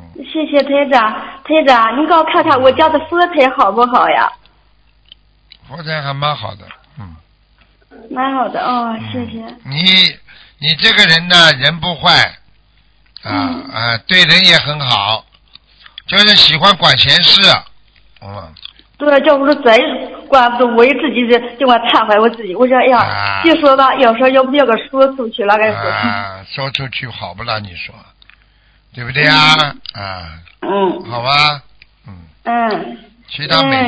谢谢台长，台长，你给我看看我家的佛台好不好呀？ 佛台还蛮好的， 蛮好的哦，谢谢。 你这个人呢，人不坏，对人也很好，就是喜欢管闲事， 对，叫我说再管不住，我也自己就我忏悔我自己，我说哎呀，就说吧，要说要不要个说出去了，该说。 说出去好不啦？你说，对不对呀？好吧，其他没。